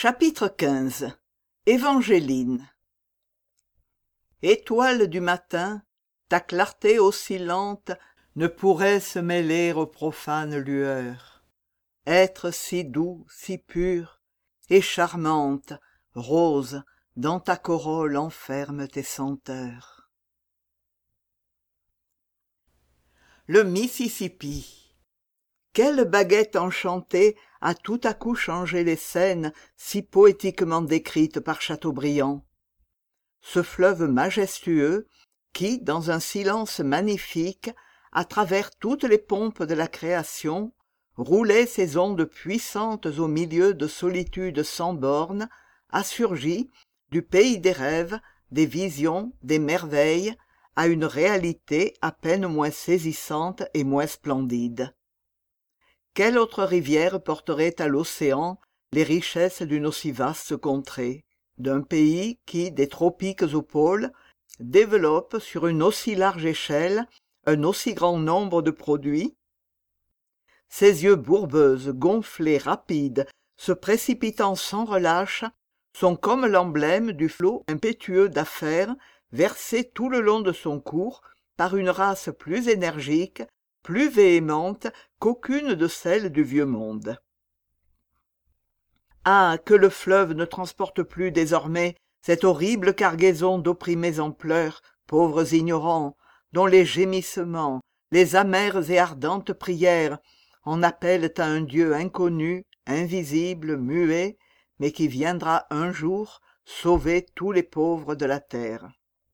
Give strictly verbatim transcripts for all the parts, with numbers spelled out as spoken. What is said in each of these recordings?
Chapitre quinze. Évangéline. Étoile du matin, ta clarté oscillante ne pourrait se mêler aux profanes lueurs. Être si doux, si pur, et charmante, rose, dans ta corolle enferme tes senteurs. Le Mississippi. Quelle baguette enchantée a tout à coup changé les scènes si poétiquement décrites par Chateaubriand. Ce fleuve majestueux qui, dans un silence magnifique, à travers toutes les pompes de la création, roulait ses ondes puissantes au milieu de solitudes sans bornes, a surgi, du pays des rêves, des visions, des merveilles, à une réalité à peine moins saisissante et moins splendide. Quelle autre rivière porterait à l'océan les richesses d'une aussi vaste contrée, d'un pays qui, des tropiques aux pôles, développe sur une aussi large échelle un aussi grand nombre de produits? Ses yeux bourbeuses, gonflés, rapides, se précipitant sans relâche, sont comme l'emblème du flot impétueux d'affaires versé tout le long de son cours par une race plus énergique, plus véhémente qu'aucune de celles du vieux monde. Ah, que le fleuve ne transporte plus désormais cette horrible cargaison d'opprimés en pleurs, pauvres ignorants, dont les gémissements, les amères et ardentes prières en appellent à un Dieu inconnu, invisible, muet, mais qui viendra un jour sauver tous les pauvres de la terre.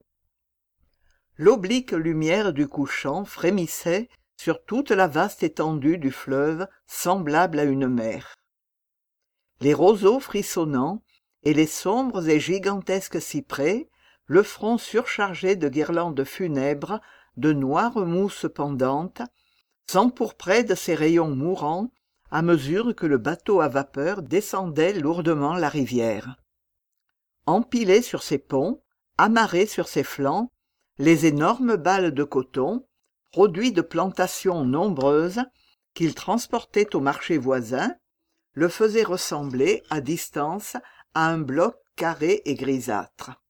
L'oblique lumière du couchant frémissait sur toute la vaste étendue du fleuve semblable à une mer. Les roseaux frissonnants et les sombres et gigantesques cyprès, le front surchargé de guirlandes funèbres, de noires mousses pendantes, s'empourpraient de ces rayons mourants à mesure que le bateau à vapeur descendait lourdement la rivière. Empilés sur ses ponts, amarrés sur ses flancs, les énormes balles de coton, produits de plantations nombreuses, qu'il transportait au marché voisin, le faisaient ressembler, à distance, à un bloc carré et grisâtre.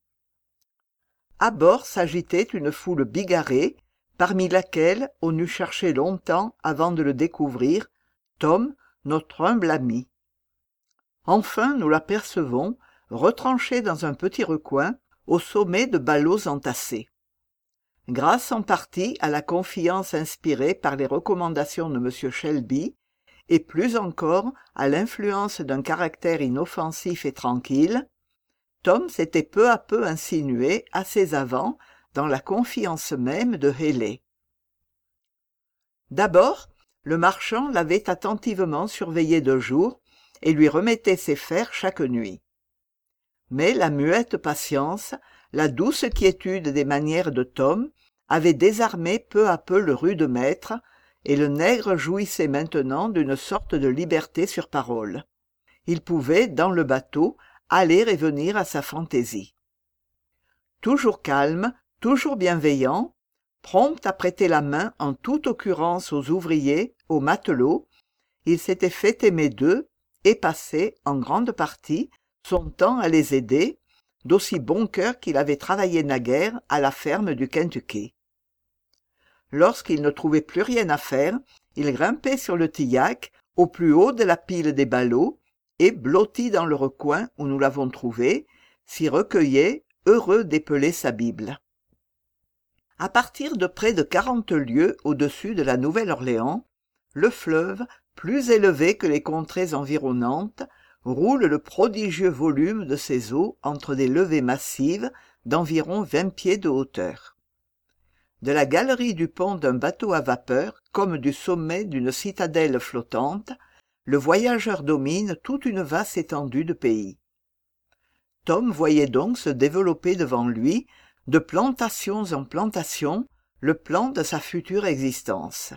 À bord s'agitait une foule bigarrée, parmi laquelle on eût cherché longtemps avant de le découvrir, Tom, notre humble ami. Enfin nous l'apercevons, retranché dans un petit recoin, au sommet de ballots entassés. Grâce en partie à la confiance inspirée par les recommandations de M. Shelby, et plus encore à l'influence d'un caractère inoffensif et tranquille, Tom s'était peu à peu insinué à ses avants dans la confiance même de Haley. D'abord, le marchand l'avait attentivement surveillé de jour et lui remettait ses fers chaque nuit. Mais la muette patience, la douce quiétude des manières de Tom avait désarmé peu à peu le rude maître, et le nègre jouissait maintenant d'une sorte de liberté sur parole. Il pouvait, dans le bateau, aller et venir à sa fantaisie. Toujours calme, toujours bienveillant, prompt à prêter la main en toute occurrence aux ouvriers, aux matelots, il s'était fait aimer d'eux et passait, en grande partie, son temps à les aider, d'aussi bon cœur qu'il avait travaillé naguère à la ferme du Kentucky. Lorsqu'il ne trouvait plus rien à faire, il grimpait sur le tillac, au plus haut de la pile des ballots, et, blotti dans le recoin où nous l'avons trouvé, s'y recueillait, heureux d'épeler sa Bible. À partir de près de quarante lieues au-dessus de la Nouvelle-Orléans, le fleuve, plus élevé que les contrées environnantes, roule le prodigieux volume de ses eaux entre des levées massives d'environ vingt pieds de hauteur. De la galerie du pont d'un bateau à vapeur, comme du sommet d'une citadelle flottante, le voyageur domine toute une vaste étendue de pays. Tom voyait donc se développer devant lui, de plantations en plantations, le plan de sa future existence.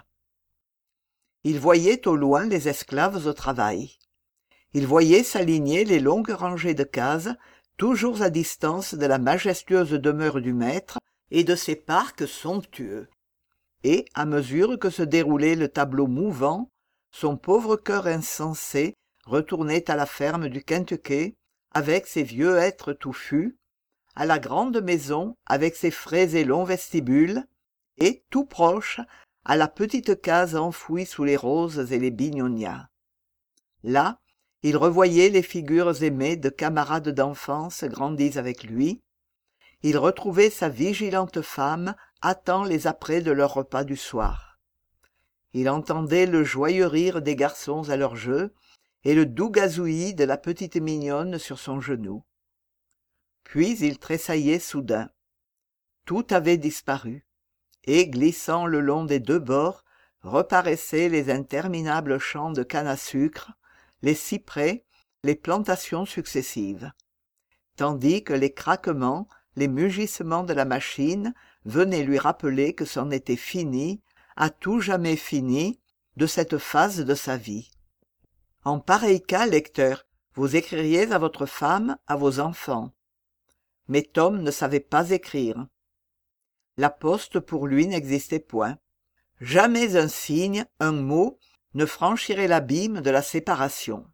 Il voyait au loin les esclaves au travail. Il voyait s'aligner les longues rangées de cases, toujours à distance de la majestueuse demeure du maître et de ses parcs somptueux. Et, à mesure que se déroulait le tableau mouvant, son pauvre cœur insensé retournait à la ferme du Kentucky avec ses vieux hêtres touffus, à la grande maison avec ses frais et longs vestibules, et, tout proche, à la petite case enfouie sous les roses et les bignonias. Là, il revoyait les figures aimées de camarades d'enfance grandis avec lui. Il retrouvait sa vigilante femme hâtant les apprêts de leur repas du soir. Il entendait le joyeux rire des garçons à leur jeu et le doux gazouillis de la petite mignonne sur son genou. Puis il tressaillait soudain. Tout avait disparu, et, glissant le long des deux bords, reparaissaient les interminables champs de canne à sucre, les cyprès, les plantations successives, tandis que les craquements, les mugissements de la machine venaient lui rappeler que c'en était fini, à tout jamais fini, de cette phase de sa vie. En pareil cas, lecteur, vous écririez à votre femme, à vos enfants. Mais Tom ne savait pas écrire. La poste pour lui n'existait point. Jamais un signe, un mot, ne franchirait l'abîme de la séparation.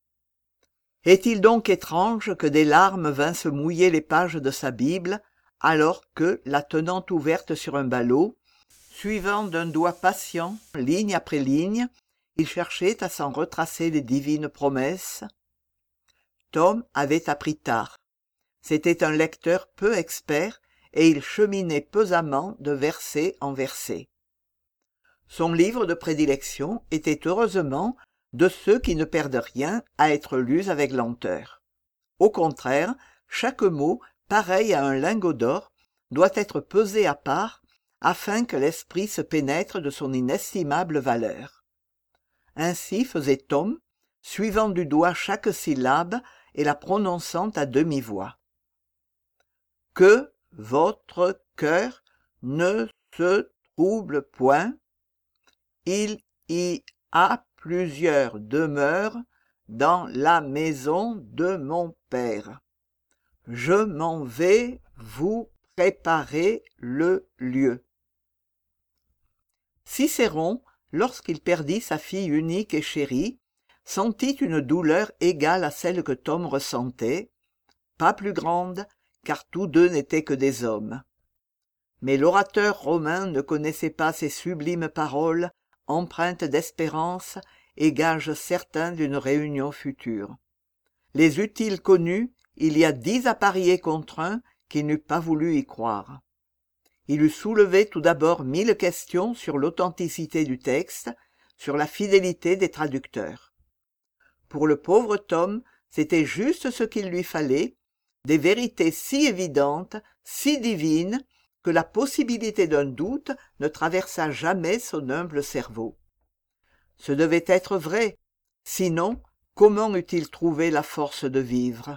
Est-il donc étrange que des larmes vinssent mouiller les pages de sa Bible, alors que, la tenant ouverte sur un ballot, suivant d'un doigt patient, ligne après ligne, il cherchait à s'en retracer les divines promesses? Tom avait appris tard. C'était un lecteur peu expert, et il cheminait pesamment de verset en verset. Son livre de prédilection était heureusement de ceux qui ne perdent rien à être lus avec lenteur. Au contraire, chaque mot, pareil à un lingot d'or, doit être pesé à part, afin que l'esprit se pénètre de son inestimable valeur. Ainsi faisait Tom, suivant du doigt chaque syllabe et la prononçant à demi-voix. Que votre cœur ne se trouble point, il y a plusieurs demeures dans la maison de mon père. Je m'en vais vous préparer le lieu. Cicéron, lorsqu'il perdit sa fille unique et chérie, sentit une douleur égale à celle que Tom ressentait, pas plus grande, car tous deux n'étaient que des hommes. Mais l'orateur romain ne connaissait pas ces sublimes paroles, empreintes d'espérance et gages certains d'une réunion future. Les eût-il connus, il y a dix à parier contre un qui n'eût pas voulu y croire. Il eût soulevé tout d'abord mille questions sur l'authenticité du texte, sur la fidélité des traducteurs. Pour le pauvre Tom, c'était juste ce qu'il lui fallait, des vérités si évidentes, si divines, que la possibilité d'un doute ne traversa jamais son humble cerveau. Ce devait être vrai, sinon comment eût-il trouvé la force de vivre?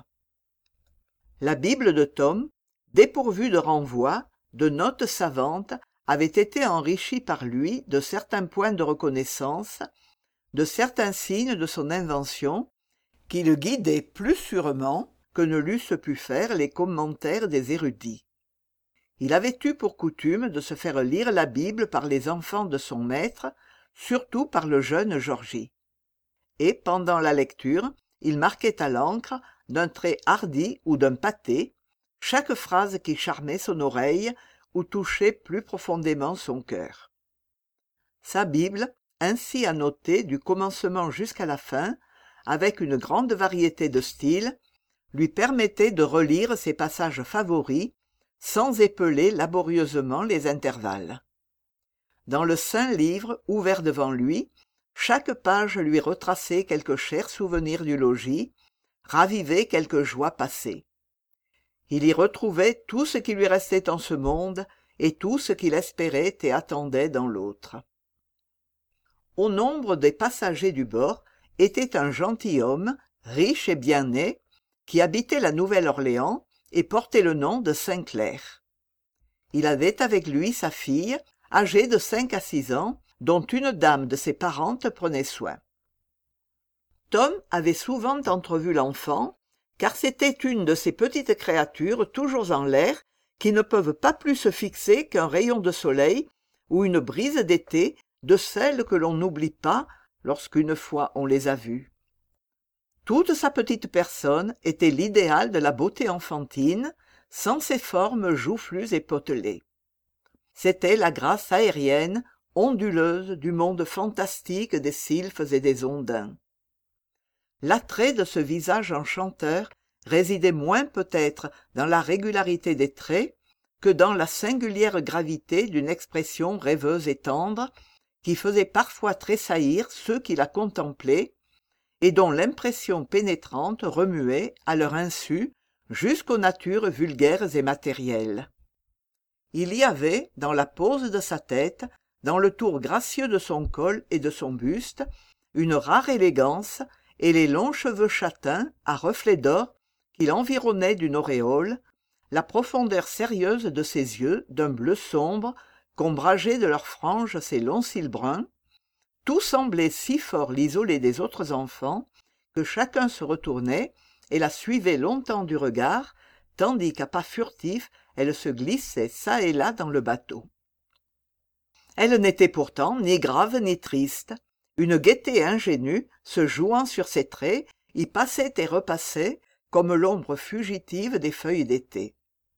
La Bible de Tom, dépourvue de renvoi, de notes savantes, avait été enrichie par lui de certains points de reconnaissance, de certains signes de son invention, qui le guidaient plus sûrement que ne l'eussent pu faire les commentaires des érudits. Il avait eu pour coutume de se faire lire la Bible par les enfants de son maître, surtout par le jeune Georgie. Et pendant la lecture, il marquait à l'encre, d'un trait hardi ou d'un pâté, chaque phrase qui charmait son oreille ou touchait plus profondément son cœur. Sa Bible, ainsi annotée du commencement jusqu'à la fin, avec une grande variété de styles, lui permettait de relire ses passages favoris sans épeler laborieusement les intervalles. Dans le saint livre ouvert devant lui, chaque page lui retraçait quelque cher souvenir du logis, ravivait quelque joie passée. Il y retrouvait tout ce qui lui restait en ce monde et tout ce qu'il espérait et attendait dans l'autre. Au nombre des passagers du bord était un gentilhomme, riche et bien né, qui habitait la Nouvelle-Orléans et portait le nom de Saint-Clair. Il avait avec lui sa fille, âgée de cinq à six ans, dont une dame de ses parentes prenait soin. Tom avait souvent entrevu l'enfant, car c'était une de ces petites créatures toujours en l'air qui ne peuvent pas plus se fixer qu'un rayon de soleil ou une brise d'été de celles que l'on n'oublie pas lorsqu'une fois on les a vues. Toute sa petite personne était l'idéal de la beauté enfantine, sans ses formes joufflues et potelées. C'était la grâce aérienne, onduleuse du monde fantastique des sylphes et des ondins. L'attrait de ce visage enchanteur résidait moins peut-être dans la régularité des traits que dans la singulière gravité d'une expression rêveuse et tendre qui faisait parfois tressaillir ceux qui la contemplaient et dont l'impression pénétrante remuait, à leur insu, jusqu'aux natures vulgaires et matérielles. Il y avait, dans la pose de sa tête, dans le tour gracieux de son col et de son buste, une rare élégance, et les longs cheveux châtains, à reflets d'or, qui l'environnaient d'une auréole, la profondeur sérieuse de ses yeux, d'un bleu sombre, qu'ombrageaient de leurs franges ses longs cils bruns, tout semblait si fort l'isoler des autres enfants, que chacun se retournait et la suivait longtemps du regard, tandis qu'à pas furtifs elle se glissait çà et là dans le bateau. Elle n'était pourtant ni grave ni triste. Une gaieté ingénue, se jouant sur ses traits, y passait et repassait, comme l'ombre fugitive des feuilles d'été.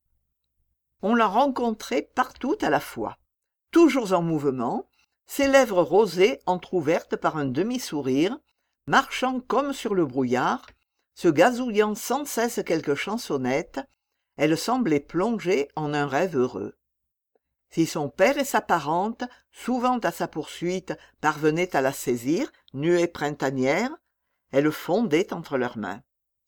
On la rencontrait partout à la fois, toujours en mouvement, ses lèvres rosées entr'ouvertes par un demi-sourire, marchant comme sur le brouillard, se gazouillant sans cesse quelques chansonnettes, elle semblait plongée en un rêve heureux. Si son père et sa parente, souvent à sa poursuite, parvenaient à la saisir, nuée printanière, elle fondait entre leurs mains.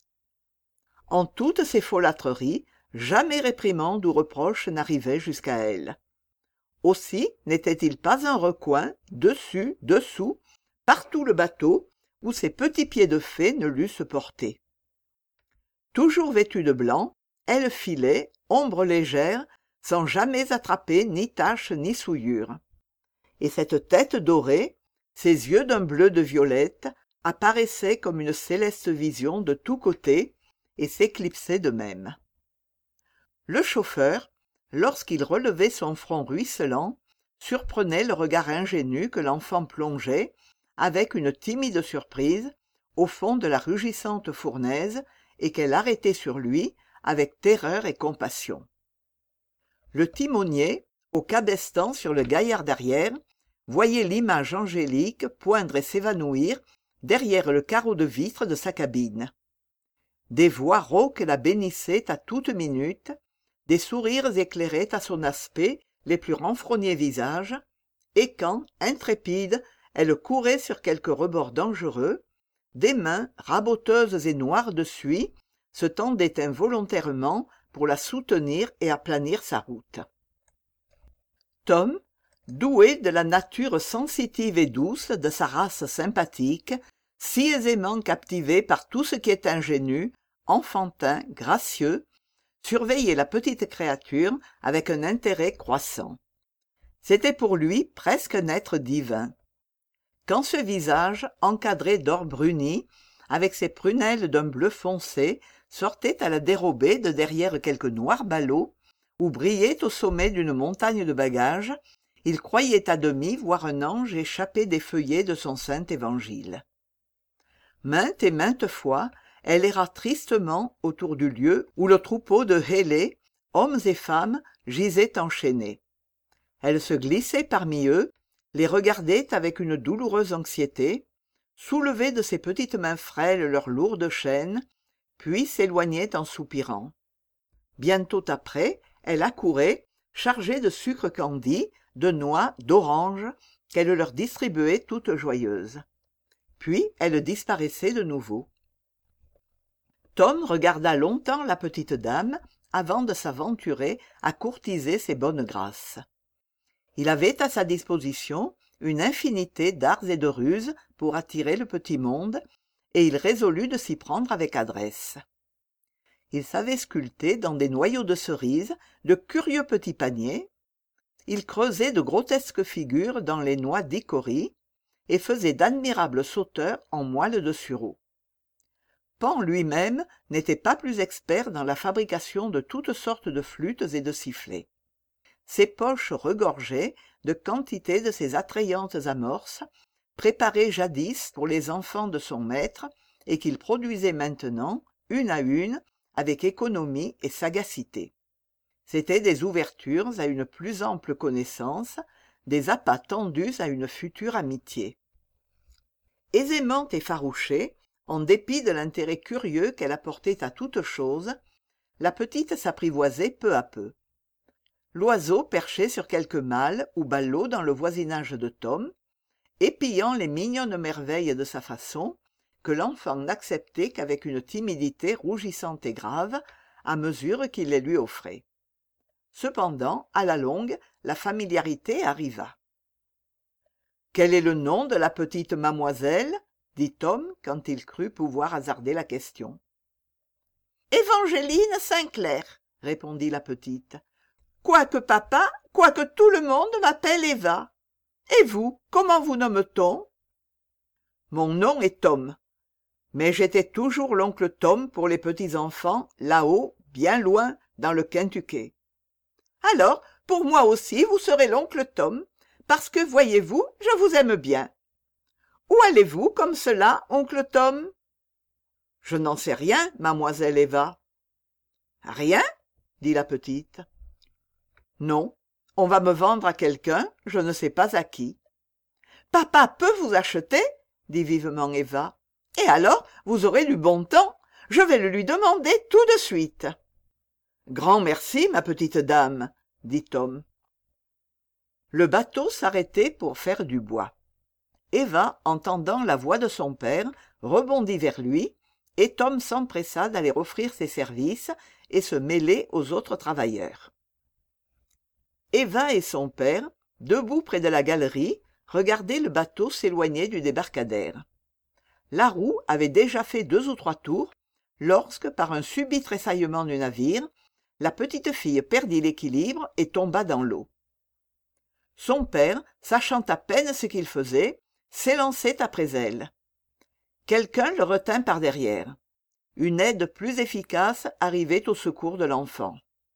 En toutes ses folâtreries, jamais réprimande ou reproche n'arrivait jusqu'à elle. Aussi n'était-il pas un recoin, dessus, dessous, partout le bateau, où ses petits pieds de fée ne l'eussent porté. Toujours vêtue de blanc, elle filait, ombre légère, sans jamais attraper ni tache ni souillure. Et cette tête dorée, ses yeux d'un bleu de violette, apparaissaient comme une céleste vision de tous côtés et s'éclipsaient de même. Le chauffeur, lorsqu'il relevait son front ruisselant, surprenait le regard ingénu que l'enfant plongeait, avec une timide surprise, au fond de la rugissante fournaise et qu'elle arrêtait sur lui avec terreur et compassion. Le timonier, au cabestan sur le gaillard d'arrière, voyait l'image angélique poindre et s'évanouir derrière le carreau de vitre de sa cabine. Des voix rauques la bénissaient à toute minute, des sourires éclairaient à son aspect les plus renfrognés visages, et quand, intrépide, elle courait sur quelque rebord dangereux, des mains raboteuses et noires de suie se tendaient involontairement pour la soutenir et aplanir sa route. Tom, doué de la nature sensitive et douce de sa race sympathique, si aisément captivé par tout ce qui est ingénu, enfantin, gracieux, surveillait la petite créature avec un intérêt croissant. C'était pour lui presque un être divin. Quand ce visage, encadré d'or bruni, avec ses prunelles d'un bleu foncé, sortait à la dérobée de derrière quelques noirs ballots, ou brillait au sommet d'une montagne de bagages, il croyait à demi voir un ange échappé des feuillets de son saint évangile. Maintes et maintes fois, elle erra tristement autour du lieu où le troupeau de Hélé, hommes et femmes, gisait enchaîné. Elle se glissait parmi eux, les regardait avec une douloureuse anxiété, soulevait de ses petites mains frêles leurs lourdes chaînes, puis s'éloignait en soupirant. Bientôt après, elle accourait, chargée de sucre candi, de noix, d'oranges, qu'elle leur distribuait toutes joyeuses. Puis elle disparaissait de nouveau. Tom regarda longtemps la petite dame avant de s'aventurer à courtiser ses bonnes grâces. Il avait à sa disposition une infinité d'arts et de ruses pour attirer le petit monde, et il résolut de s'y prendre avec adresse. Il savait sculpter dans des noyaux de cerises de curieux petits paniers, il creusait de grotesques figures dans les noix d'icorie et faisait d'admirables sauteurs en moelle de sureau. Pan lui-même n'était pas plus expert dans la fabrication de toutes sortes de flûtes et de sifflets. Ses poches regorgeaient de quantité de ces attrayantes amorces, préparées jadis pour les enfants de son maître, et qu'il produisait maintenant, une à une, avec économie et sagacité. C'étaient des ouvertures à une plus ample connaissance, des appâts tendus à une future amitié. Aisément effarouchée, en dépit de l'intérêt curieux qu'elle apportait à toute chose, la petite s'apprivoisait peu à peu. L'oiseau perchait sur quelque malle ou ballot dans le voisinage de Tom, épillant les mignonnes merveilles de sa façon, que l'enfant n'acceptait qu'avec une timidité rougissante et grave, à mesure qu'il les lui offrait. Cependant, à la longue, la familiarité arriva. « Quel est le nom de la petite mademoiselle ?» dit Tom, quand il crut pouvoir hasarder la question. « Évangéline Sainclair, » répondit la petite. « Quoique papa, quoique tout le monde m'appelle Eva. Et vous, comment vous nomme-t-on ?»« Mon nom est Tom. Mais j'étais toujours l'oncle Tom pour les petits-enfants, là-haut, bien loin, dans le Kentucky. Alors, pour moi aussi, vous serez l'oncle Tom, parce que, voyez-vous, je vous aime bien. Où allez-vous comme cela, oncle Tom ? » ?»« Je n'en sais rien, mademoiselle Eva. »« Rien ?» dit la petite. « Non, on va me vendre à quelqu'un, je ne sais pas à qui. »« Papa peut vous acheter ?» dit vivement Eva. « Et alors, vous aurez du bon temps. Je vais le lui demander tout de suite. »« Grand merci, ma petite dame, » dit Tom. Le bateau s'arrêtait pour faire du bois. Eva, entendant la voix de son père, rebondit vers lui, et Tom s'empressa d'aller offrir ses services et se mêler aux autres travailleurs. Eva et son père, debout près de la galerie, regardaient le bateau s'éloigner du débarcadère. La roue avait déjà fait deux ou trois tours, lorsque, par un subit tressaillement du navire, la petite fille perdit l'équilibre et tomba dans l'eau. Son père, sachant à peine ce qu'il faisait, s'élançait après elle. Quelqu'un le retint par derrière. Une aide plus efficace arrivait au secours de l'enfant.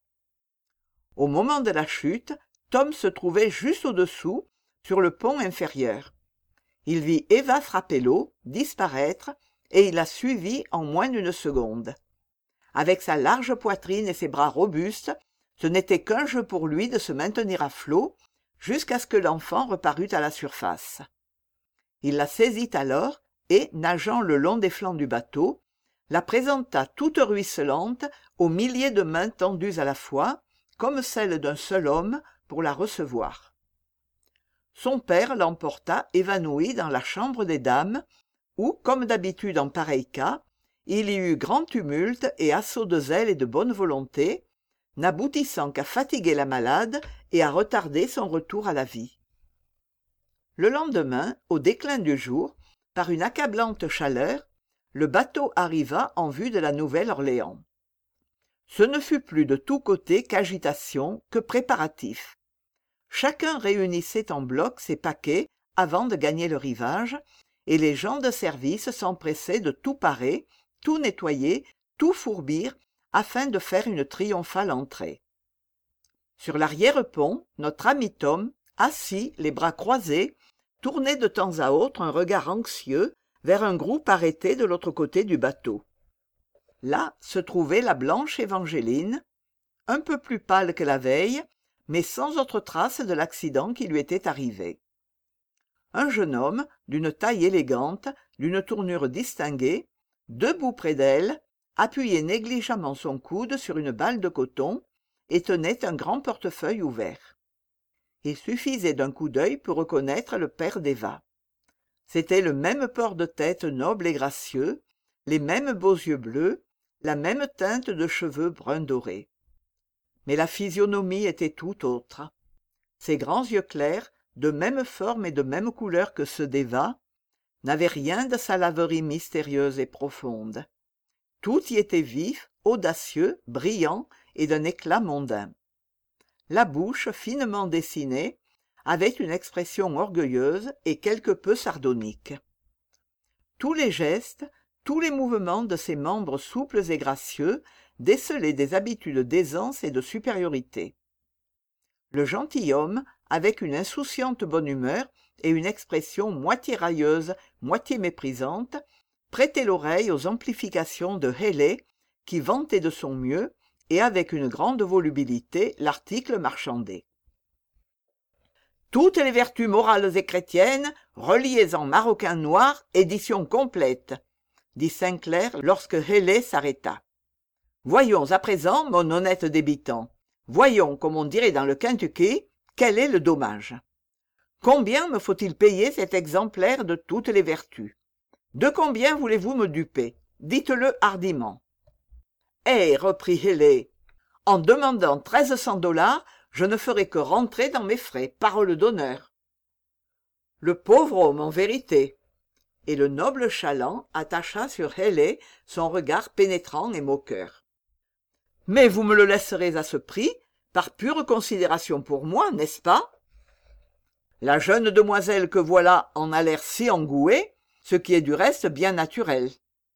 Au moment de la chute, Tom se trouvait juste au-dessous, sur le pont inférieur. Il vit Eva frapper l'eau, disparaître, et il la suivit en moins d'une seconde. Avec sa large poitrine et ses bras robustes, ce n'était qu'un jeu pour lui de se maintenir à flot, jusqu'à ce que l'enfant reparût à la surface. Il la saisit alors et, nageant le long des flancs du bateau, la présenta toute ruisselante aux milliers de mains tendues à la fois, comme celles d'un seul homme, pour la recevoir. Son père l'emporta évanoui dans la chambre des dames, où, comme d'habitude en pareil cas, il y eut grand tumulte et assaut de zèle et de bonne volonté, n'aboutissant qu'à fatiguer la malade et à retarder son retour à la vie. Le lendemain, au déclin du jour, par une accablante chaleur, le bateau arriva en vue de la Nouvelle-Orléans. Ce ne fut plus de tous côtés qu'agitation, que préparatifs. Chacun réunissait en bloc ses paquets avant de gagner le rivage, et les gens de service s'empressaient de tout parer, tout nettoyer, tout fourbir, afin de faire une triomphale entrée. Sur l'arrière-pont, notre ami Tom, assis, les bras croisés, tournait de temps à autre un regard anxieux vers un groupe arrêté de l'autre côté du bateau. Là se trouvait la blanche Évangéline, un peu plus pâle que la veille, mais sans autre trace de l'accident qui lui était arrivé. Un jeune homme, d'une taille élégante, d'une tournure distinguée, debout près d'elle, appuyait négligemment son coude sur une balle de coton et tenait un grand portefeuille ouvert. Il suffisait d'un coup d'œil pour reconnaître le père d'Eva. C'était le même port de tête noble et gracieux, les mêmes beaux yeux bleus, la même teinte de cheveux brun doré. Mais la physionomie était tout autre. Ses grands yeux clairs, de même forme et de même couleur que ceux d'Eva, n'avaient rien de sa laverie mystérieuse et profonde. Tout y était vif, audacieux, brillant et d'un éclat mondain. La bouche, finement dessinée, avait une expression orgueilleuse et quelque peu sardonique. Tous les gestes, tous les mouvements de ses membres souples et gracieux décelaient des habitudes d'aisance et de supériorité. Le gentilhomme, avec une insouciante bonne humeur et une expression moitié railleuse, moitié méprisante, prêter l'oreille aux amplifications de Halley, qui vantait de son mieux, et avec une grande volubilité, l'article marchandé. Toutes les vertus morales et chrétiennes, reliées en maroquin noir, édition complète, dit Sainclair lorsque Halley s'arrêta. Voyons à présent, mon honnête débitant, voyons, comme on dirait dans le Kentucky, quel est le dommage. Combien me faut-il payer cet exemplaire de toutes les vertus? De combien voulez-vous me duper? Dites-le hardiment. Eh, reprit Halley, en demandant treize cents dollars, je ne ferai que rentrer dans mes frais, parole d'honneur. Le pauvre homme, en vérité. Et le noble chaland attacha sur Halley son regard pénétrant et moqueur. Mais vous me le laisserez à ce prix, par pure considération pour moi, n'est-ce pas? La jeune demoiselle que voilà en a l'air si engouée, ce qui est du reste bien naturel.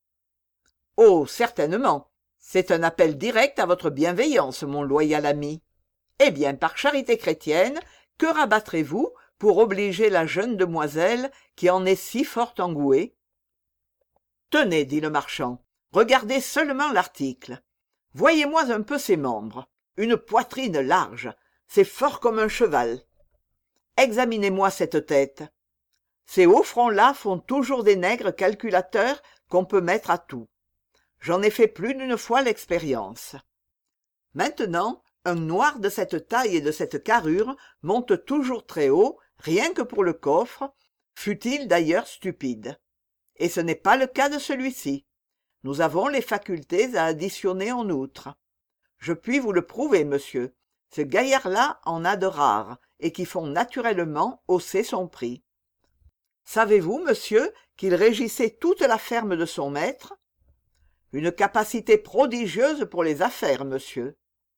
Oh, certainement, c'est un appel direct à votre bienveillance, mon loyal ami. Eh bien, par charité chrétienne, que rabattrez-vous pour obliger la jeune demoiselle qui en est si fort engouée? Tenez, dit le marchand, regardez seulement l'article. Voyez-moi un peu ses membres. Une poitrine large, c'est fort comme un cheval. Examinez-moi cette tête. Ces hauts fronts-là font toujours des nègres calculateurs qu'on peut mettre à tout. J'en ai fait plus d'une fois l'expérience. Maintenant, un noir de cette taille et de cette carrure monte toujours très haut, rien que pour le coffre, fût-il d'ailleurs stupide. Et ce n'est pas le cas de celui-ci. Nous avons les facultés à additionner en outre. Je puis vous le prouver, monsieur. Ce gaillard-là en a de rares, et qui font naturellement hausser son prix. Savez-vous, monsieur, qu'il régissait toute la ferme de son maître? Une capacité prodigieuse pour les affaires, monsieur.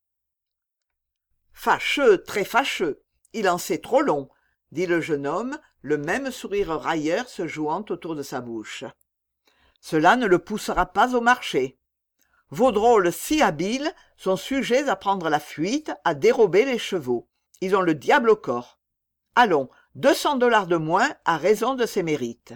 Fâcheux, très fâcheux. Il en sait trop long, dit le jeune homme, le même sourire railleur se jouant autour de sa bouche. Cela ne le poussera pas au marché. Vos drôles si habiles sont sujets à prendre la fuite, à dérober les chevaux. Ils ont le diable au corps. Allons, deux cents dollars de moins à raison de ses mérites.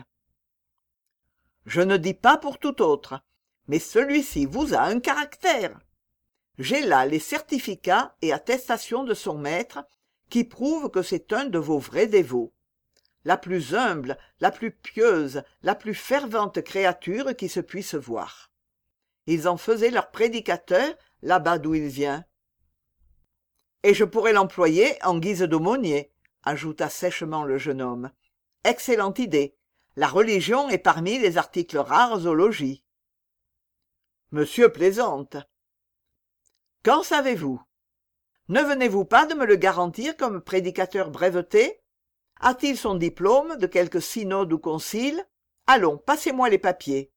Je ne dis pas pour tout autre, mais celui-ci vous a un caractère. J'ai là les certificats et attestations de son maître qui prouvent que c'est un de vos vrais dévots. La plus humble, la plus pieuse, la plus fervente créature qui se puisse voir. Ils en faisaient leur prédicateur là-bas d'où il vient. Et je pourrais l'employer en guise d'aumônier, ajouta sèchement le jeune homme. Excellente idée. La religion est parmi les articles rares au logis. Monsieur plaisante. Qu'en savez-vous? Ne venez-vous pas de me le garantir comme prédicateur breveté? A-t-il son diplôme de quelque synode ou concile? Allons, passez-moi les papiers.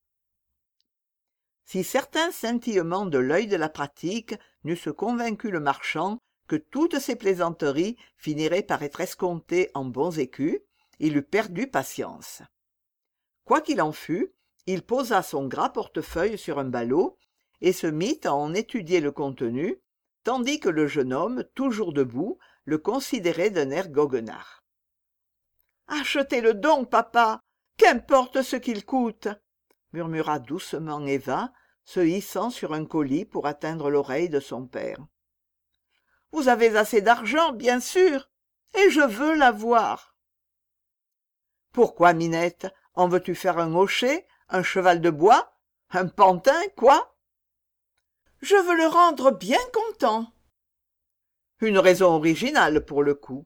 Si certains scintillements de l'œil de la pratique n'eussent convaincu le marchand que toutes ces plaisanteries finiraient par être escomptées en bons écus, il eût perdu patience. Quoi qu'il en fût, il posa son gras portefeuille sur un ballot et se mit à en étudier le contenu, tandis que le jeune homme, toujours debout, le considérait d'un air goguenard. « Achetez-le donc, papa, qu'importe ce qu'il coûte !» murmura doucement Eva, se hissant sur un colis pour atteindre l'oreille de son père. « Vous avez assez d'argent, bien sûr, et je veux l'avoir. »« Pourquoi, Minette, en veux-tu faire un hochet, un cheval de bois, un pantin, quoi ?»« Je veux le rendre bien content. » Une raison originale pour le coup.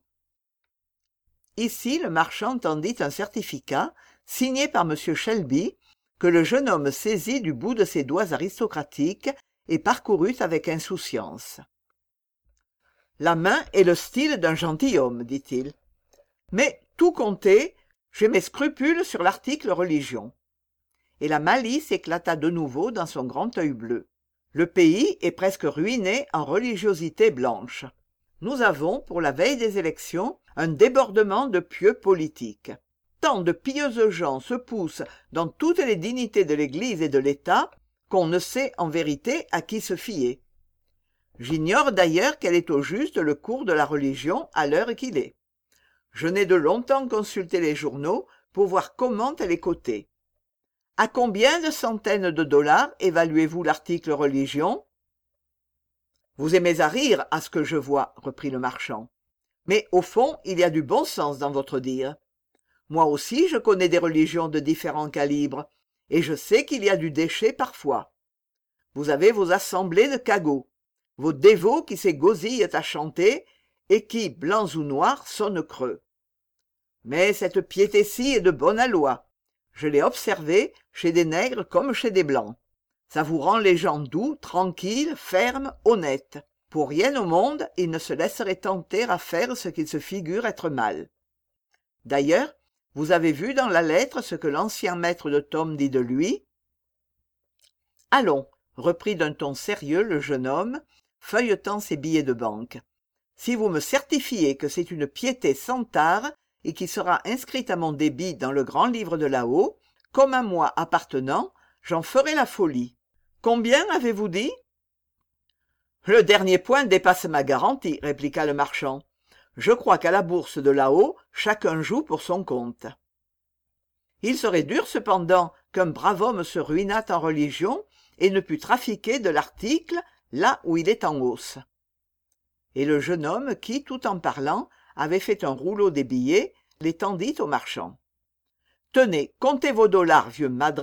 Ici le marchand tendit un certificat, signé par M. Shelby, que le jeune homme saisit du bout de ses doigts aristocratiques et parcourut avec insouciance. « La main est le style d'un gentilhomme, dit-il. Mais, tout compté, j'ai mes scrupules sur l'article religion. » Et la malice éclata de nouveau dans son grand œil bleu. Le pays est presque ruiné en religiosité blanche. Nous avons, pour la veille des élections, un débordement de pieux politiques. Tant de pieuses gens se poussent dans toutes les dignités de l'Église et de l'État qu'on ne sait en vérité à qui se fier. J'ignore d'ailleurs quel est au juste le cours de la religion à l'heure qu'il est. Je n'ai de longtemps consulté les journaux pour voir comment elle est cotée. À combien de centaines de dollars évaluez-vous l'article religion? Vous aimez à rire, à ce que je vois, reprit le marchand. Mais au fond, il y a du bon sens dans votre dire. Moi aussi, je connais des religions de différents calibres, et je sais qu'il y a du déchet parfois. Vous avez vos assemblées de cagots, vos dévots qui s'égosillent à chanter, et qui, blancs ou noirs, sonnent creux. Mais cette piété-ci est de bonne aloi. Je l'ai observée chez des nègres comme chez des blancs. Ça vous rend les gens doux, tranquilles, fermes, honnêtes. Pour rien au monde, ils ne se laisseraient tenter à faire ce qu'ils se figurent être mal. D'ailleurs, vous avez vu dans la lettre ce que l'ancien maître de Tom dit de lui? Allons, reprit d'un ton sérieux le jeune homme, feuilletant ses billets de banque. Si vous me certifiez que c'est une piété sans tare et qui sera inscrite à mon débit dans le grand livre de là-haut, comme à moi appartenant, j'en ferai la folie. Combien avez-vous dit? Le dernier point dépasse ma garantie, répliqua le marchand. Je crois qu'à la bourse de là-haut, chacun joue pour son compte. Il serait dur cependant qu'un brave homme se ruinât en religion et ne pût trafiquer de l'article là où il est en hausse. Et le jeune homme qui, tout en parlant, avait fait un rouleau des billets, les tendit au marchand. « Tenez, comptez vos dollars, vieux madré. »«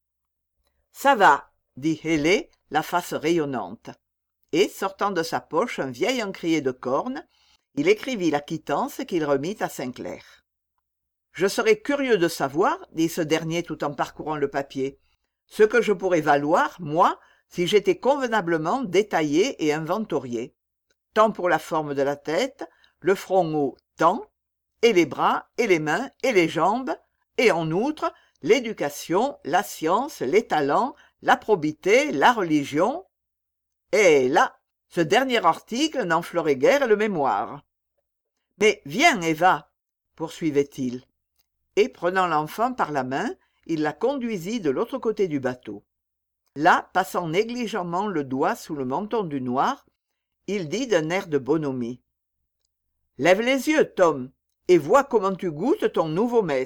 Ça va, » dit Hellé, la face rayonnante. Et, sortant de sa poche un vieil encrier de corne, il écrivit la quittance qu'il remit à Sainclair. « Je serais curieux de savoir, dit ce dernier tout en parcourant le papier, ce que je pourrais valoir, moi, si j'étais convenablement détaillé et inventorié. Tant pour la forme de la tête, le front haut, tant, et les bras, et les mains, et les jambes, et en outre, l'éducation, la science, les talents, la probité, la religion. Et là, ce dernier article n'enflerait guère le mémoire. Mais viens, Eva, poursuivait-il, et prenant l'enfant par la main, il la conduisit de l'autre côté du bateau. Là, passant négligemment le doigt sous le menton du noir, il dit d'un air de bonhomie. « Lève les yeux, Tom, et vois comment tu goûtes ton nouveau maître. »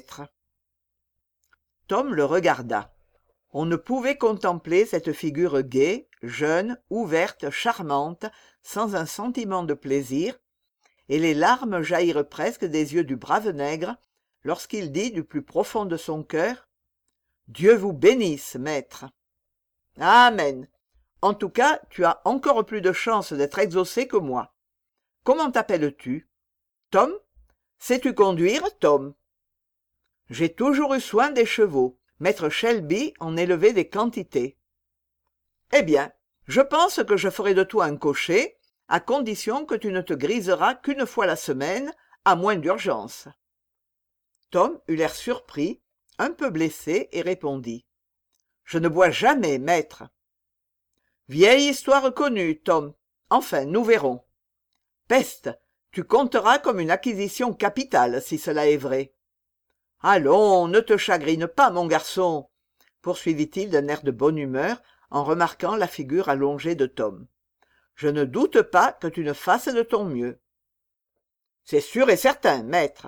Tom le regarda. On ne pouvait contempler cette figure gaie, jeune, ouverte, charmante, sans un sentiment de plaisir, et les larmes jaillirent presque des yeux du brave nègre lorsqu'il dit du plus profond de son cœur « Dieu vous bénisse, maître. » « Amen. En tout cas, tu as encore plus de chance d'être exaucé que moi. Comment t'appelles-tu? Tom? Sais-tu conduire, Tom? J'ai toujours eu soin des chevaux. Maître Shelby en élevait des quantités. Eh bien, je pense que je ferai de toi un cocher, à condition que tu ne te griseras qu'une fois la semaine, à moins d'urgence. Tom eut l'air surpris, un peu blessé, et répondit. Je ne bois jamais, maître. Vieille histoire connue, Tom. Enfin, nous verrons. Peste, tu compteras comme une acquisition capitale, si cela est vrai. Allons, ne te chagrine pas, mon garçon, poursuivit-il d'un air de bonne humeur en remarquant la figure allongée de Tom. Je ne doute pas que tu ne fasses de ton mieux. C'est sûr et certain, maître.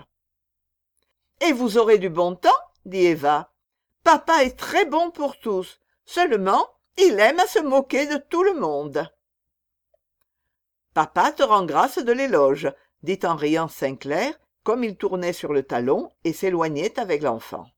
Et vous aurez du bon temps, dit Eva. Papa est très bon pour tous, seulement il aime à se moquer de tout le monde. Papa te rend grâce de l'éloge, dit en riant Sainclair, comme il tournait sur le talon et s'éloignait avec l'enfant.